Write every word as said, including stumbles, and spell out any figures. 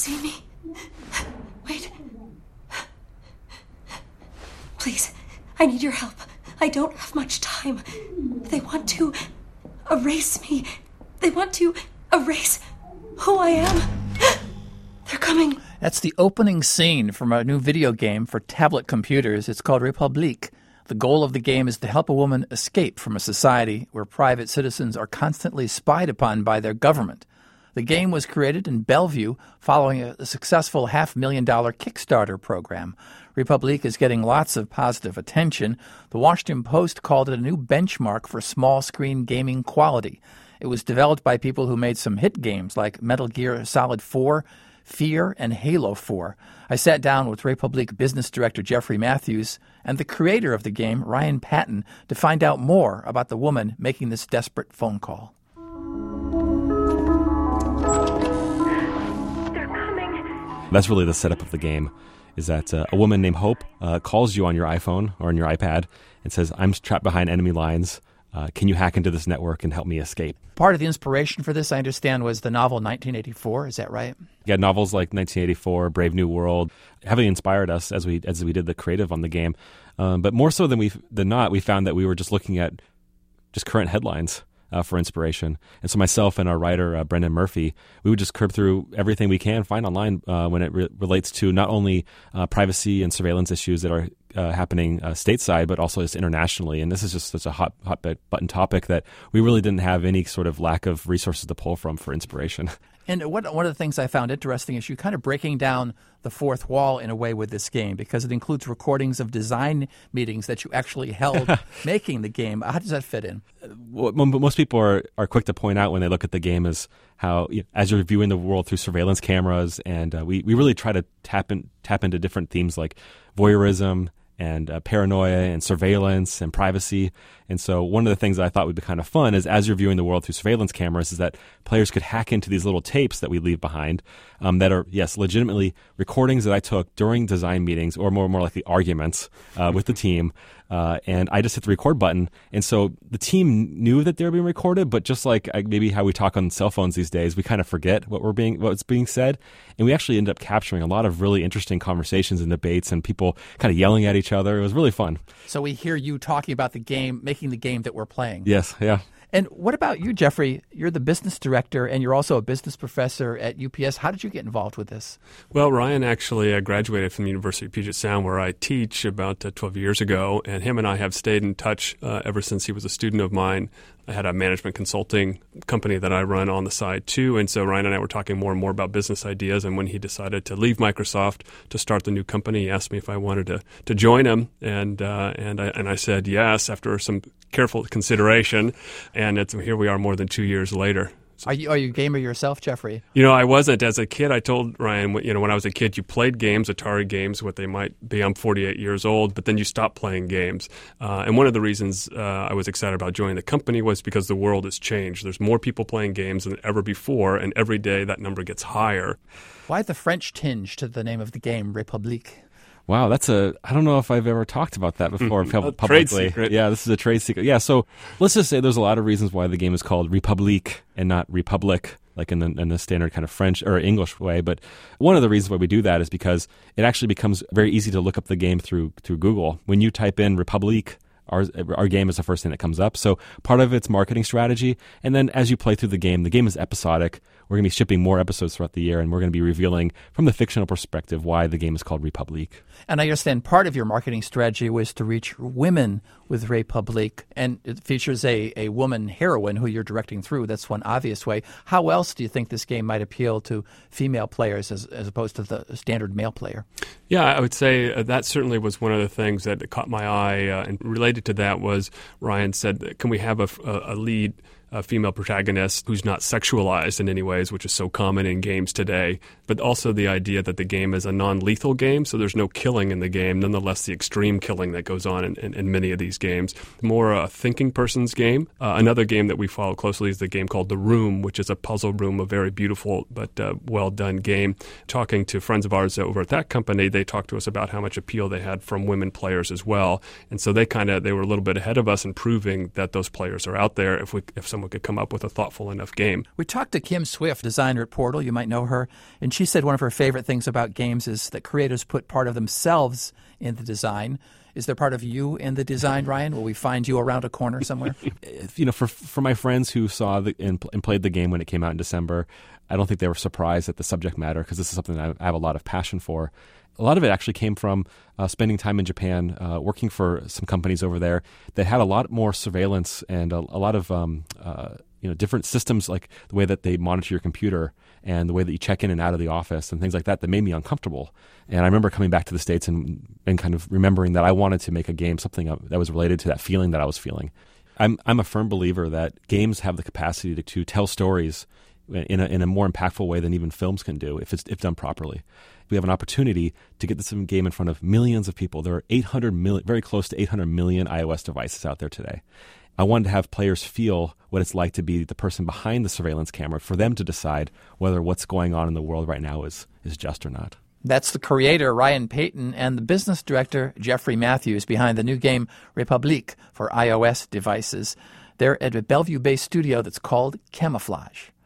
see me? Wait. Please, I need your help. I don't have much time. They want to erase me. They want to erase who I am. They're coming. That's the opening scene from a new video game for tablet computers. It's called Republique. The goal of the game is to help a woman escape from a society where private citizens are constantly spied upon by their government. The game was created in Bellevue following a successful half-million dollar Kickstarter program. Republique is getting lots of positive attention. The Washington Post called it a new benchmark for small-screen gaming quality. It was developed by people who made some hit games like Metal Gear Solid four, Fear, and Halo four. I sat down with Republique business director Jeffrey Matthews and the creator of the game, Ryan Patton, to find out more about the woman making this desperate phone call. That's really the setup of the game, is that uh, a woman named Hope uh, calls you on your iPhone or on your iPad and says, I'm trapped behind enemy lines. Uh, can you hack into this network and help me escape? Part of the inspiration for this, I understand, was the novel nineteen eighty-four. Is that right? Yeah, novels like nineteen eighty-four, Brave New World, heavily inspired us as we as we did the creative on the game. Um, but more so than we than not, we found that we were just looking at just current headlines Uh, for inspiration. And so myself and our writer, uh, Brendan Murphy, we would just curb through everything we can find online uh, when it re- relates to not only uh, privacy and surveillance issues that are uh, happening uh, stateside, but also just internationally. And this is just such a hot, hot button topic that we really didn't have any sort of lack of resources to pull from for inspiration. And what, one of the things I found interesting is you're kind of breaking down the fourth wall in a way with this game, because it includes recordings of design meetings that you actually held making the game. How does that fit in? What most people are, are quick to point out when they look at the game is how, you know, as you're viewing the world through surveillance cameras, and uh, we, we really try to tap in, tap into different themes like voyeurism and uh, paranoia and surveillance and privacy. And so one of the things that I thought would be kind of fun is, as you're viewing the world through surveillance cameras, is that players could hack into these little tapes that we leave behind um, that are, yes, legitimately recordings that I took during design meetings, or more more likely arguments uh, with the team. Uh, and I just hit the record button. And so the team knew that they were being recorded, but just like uh, maybe how we talk on cell phones these days, we kind of forget what we're being what's being said. And we actually end up capturing a lot of really interesting conversations and debates and people kind of yelling at each other. It was really fun. So we hear you talking about the game, making the game that we're playing. Yes, yeah. And what about you, Jeffrey? You're the business director, and you're also a business professor at U P S. How did you get involved with this? Well, Ryan actually uh, graduated from the University of Puget Sound, where I teach, about uh, twelve years ago, and him and I have stayed in touch uh, ever since he was a student of mine. I had a management consulting company that I run on the side too, and so Ryan and I were talking more and more about business ideas, and when he decided to leave Microsoft to start the new company, he asked me if I wanted to to join him, and uh, and I and I said yes after some careful consideration, and it's, here we are more than two years later. Are you are you a gamer yourself, Jeffrey? You know, I wasn't. As a kid, I told Ryan, you know, when I was a kid, you played games, Atari games, what they might be. I'm forty-eight years old, but then you stop playing games. Uh, and one of the reasons uh, I was excited about joining the company was because the world has changed. There's more people playing games than ever before, and every day that number gets higher. Why the French tinge to the name of the game, Republique? Wow, that's a, I don't know if I've ever talked about that before pub- publicly. Trade secret. Yeah, this is a trade secret. Yeah, so let's just say there's a lot of reasons why the game is called Republique and not Republic, like in the, in the standard kind of French or English way. But one of the reasons why we do that is because it actually becomes very easy to look up the game through through Google. When you type in Republique, Our, our game is the first thing that comes up. So part of it's marketing strategy. And then as you play through the game, the game is episodic. We're going to be shipping more episodes throughout the year, and we're going to be revealing from the fictional perspective why the game is called Republique. And I understand part of your marketing strategy was to reach women with Republique, and it features a, a woman heroine who you're directing through. That's one obvious way. How else do you think this game might appeal to female players as, as opposed to the standard male player? Yeah, I would say uh, that certainly was one of the things that caught my eye. Uh, and related to that was Ryan said, can we have a, a, a lead a female protagonist who's not sexualized in any ways, which is so common in games today, but also the idea that the game is a non-lethal game, so there's no killing in the game, nonetheless the extreme killing that goes on in, in, in many of these games. More a thinking person's game. Uh, another game that we follow closely is the game called The Room, which is a puzzle room, a very beautiful but uh, well-done game. Talking to friends of ours over at that company, they talked to us about how much appeal they had from women players as well, and so they kind of they were a little bit ahead of us in proving that those players are out there. If we if someone someone could come up with a thoughtful enough game. We talked to Kim Swift, designer at Portal. You might know her. And she said one of her favorite things about games is that creators put part of themselves in the design. Is there part of you in the design, Ryan? Will we find you around a corner somewhere? You know, for for my friends who saw the, and, and played the game when it came out in December, I don't think they were surprised at the subject matter because this is something that I have a lot of passion for. A lot of it actually came from uh, spending time in Japan, uh, working for some companies over there that had a lot more surveillance and a, a lot of um, uh, you know different systems, like the way that they monitor your computer and the way that you check in and out of the office and things like that, that made me uncomfortable. And I remember coming back to the States and, and kind of remembering that I wanted to make a game, something that was related to that feeling that I was feeling. I'm I'm a firm believer that games have the capacity to, to tell stories in a, in a more impactful way than even films can do if it's if done properly. We have an opportunity to get this game in front of millions of people. There are eight hundred million, very close to eight hundred million iOS devices out there today. I wanted to have players feel what it's like to be the person behind the surveillance camera, for them to decide whether what's going on in the world right now is, is just or not. That's the creator, Ryan Payton, and the business director, Jeffrey Matthews, behind the new game Republique for iOS devices. They're at a Bellevue-based studio that's called Camouflage.